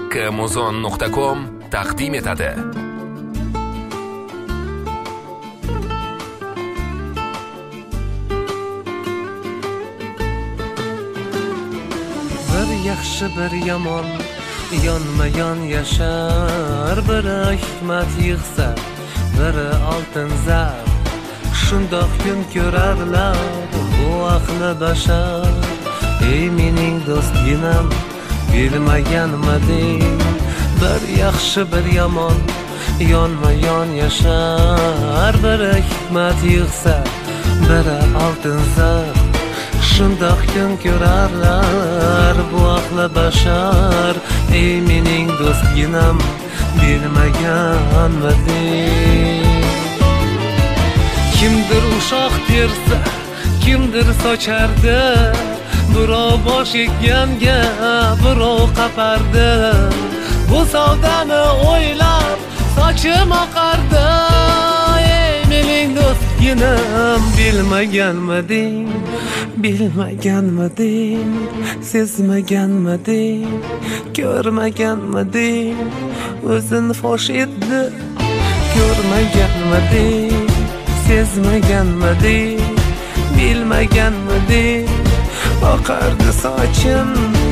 kmuzon.com taqdim etadi. Bir yaxshi bir yomon yonma-yon yashar, biri hikmat yig'sa, biri oltin zar. Shundoq kun ko'rarlar bu aqli bashar. Ey mening do'stginam, bilmaganmiding? Bir yaxshi bir yomon yonma-yon yashar, biri hikmat yig'sa, biri oltin zar. Shundoq kun ko'rarlar bu aqli bashar. Ey mening do'stginam, bilmaganmiding? Kimdir ushoq tersa, kimdir sochardi, birov bosh eganga, birov qapardi. Bu savdani o'ylab sochim oqardi. Ey mening do'stginam, bilmaganmiding? Bilmaganmiding? Sezmaganmiding? Ko'rmaganmiding? O'zini fosh etdi. Ko'rmaganmiding? Sezmaganmiding? Bilmaganmiding? Oqardi sochim.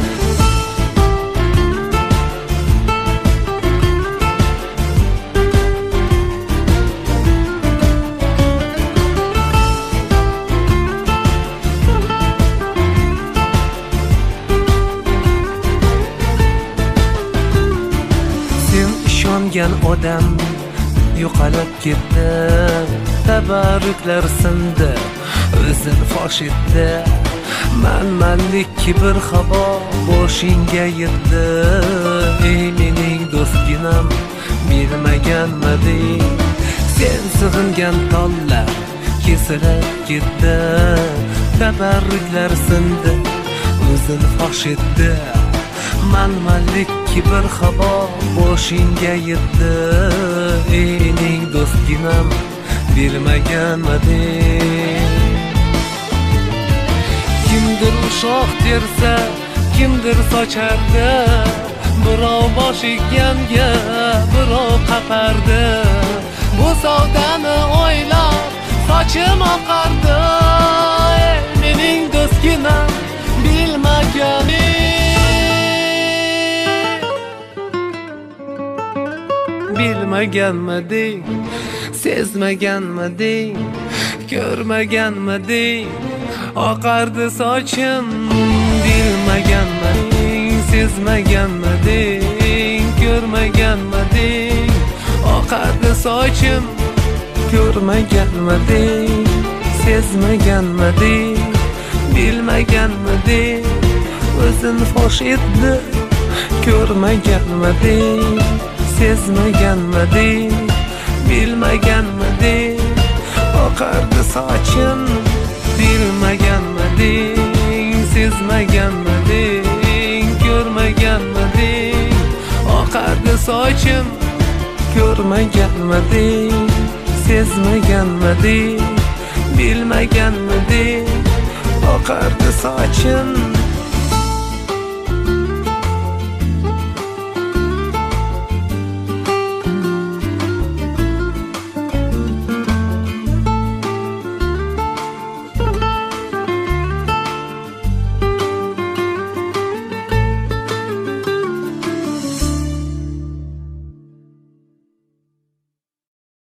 Sen ishongan odam yo'qolib ketdi, tabarruklar sindi, o'zini fosh etdi. Manmanlik kibr havo boshingga yetdi. Ey mening do'stginam, bilmaganmiding? Sen sig'ingan tollar kesilib ketdi, tabarruklar sindi, o'zini fosh etdi. Manmanlik kibr havo boshingga yetdi. Ey mening do'stginam, bilmaganmiding? Kimdir ushoq tersa, kimdir sochardi, birov bosh eganga, birov qapardi. Bu savdani o'ylab sochim oqardi. Ey mening do'stginam, bilmaganmiding? Bilmaganmiding? Sezmaganmiding? Ko'rmaganmiding? Oqardi sochim. Bilmaganmiding? Sezmaganmiding? Ko'rmaganmiding? Oqardi sochim. Ko'rmaganmiding? Sezmaganmiding? Bilmaganmiding? O'zini fosh etdi. Ko'rmaganmiding? Sezmaganmiding? Bilmaganmiding? Oqardi sochim. Bilmaganmiding? Sezmaganmiding? Ko'rmaganmiding? Oqardi sochim. Ko'rmaganmiding? Sezmaganmiding? Bilmaganmiding? Oqardi sochim.